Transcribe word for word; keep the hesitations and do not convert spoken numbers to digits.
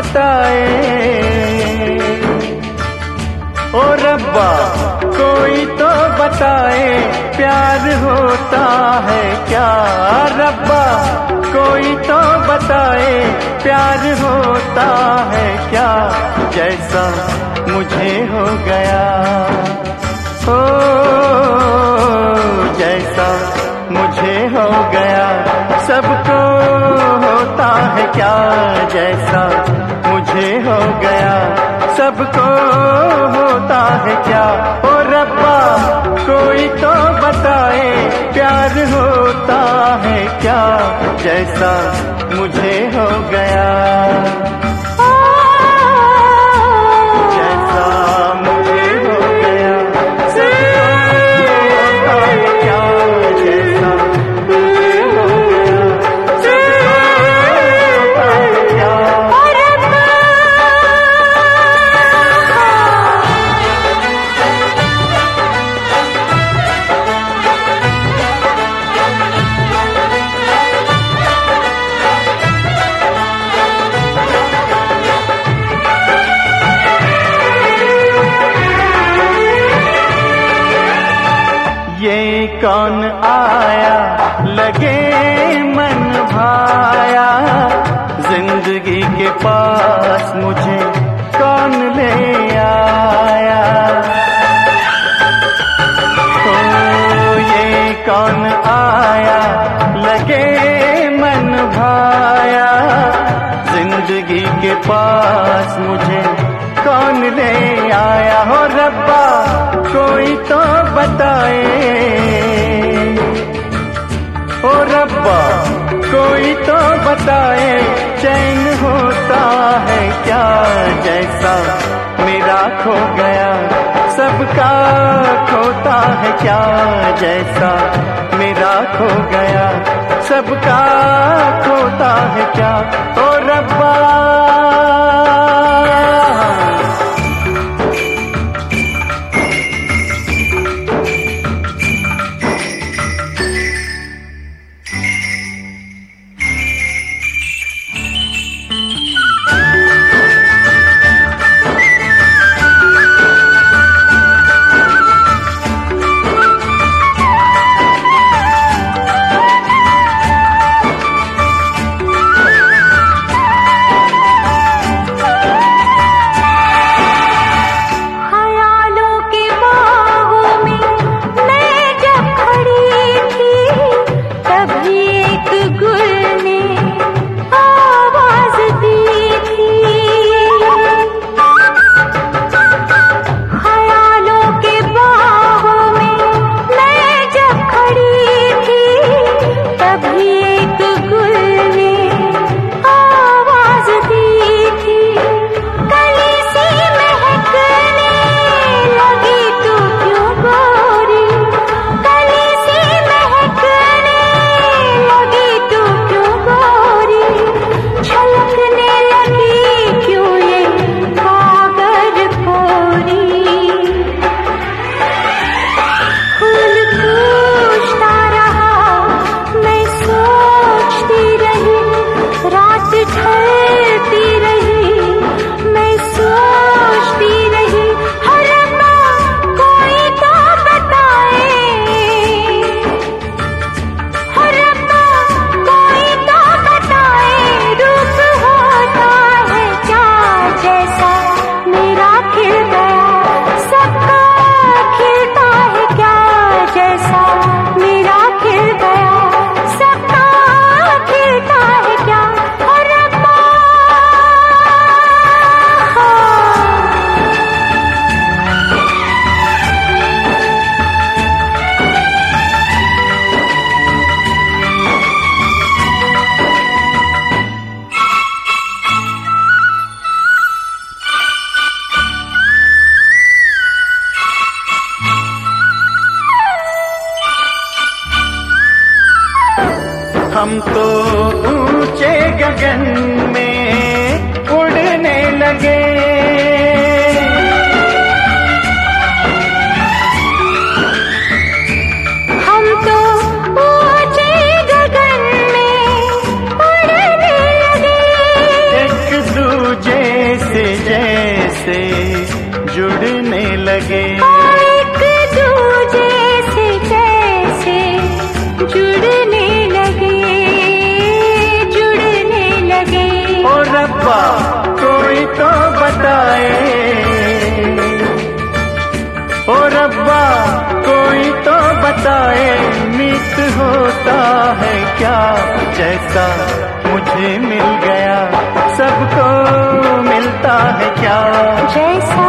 बताए। ओ रब्बा कोई तो बताए प्यार होता है क्या, रब्बा कोई तो बताए प्यार होता है क्या, जैसा मुझे हो गया। ओ जैसा मुझे हो गया, सबको होता है क्या, जैसा मुझे हो गया, सबको होता है क्या। ओ रब्बा कोई तो बताए प्यार होता है क्या, जैसा मुझे हो गया। ये कौन आया लगे मन भाया, जिंदगी के पास मुझे कौन ले आया। ओ ये कौन आया लगे मन भाया, जिंदगी के पास मुझे कौन ले आया। हो रब्बा कोई तो बताए, ओ रब्बा कोई तो बताए चैन होता है क्या, जैसा मेरा खो गया सबका खोता है क्या, जैसा मेरा खो गया सबका खोता है क्या। ओ रब्बा हम तो ऊंचे गगन में उड़ने लगे, हम तो ऊंचे गगन में उड़ने लगे, एक दूजे बताए मीत होता है क्या, जैसा मुझे मिल गया सबको मिलता है क्या। जैसा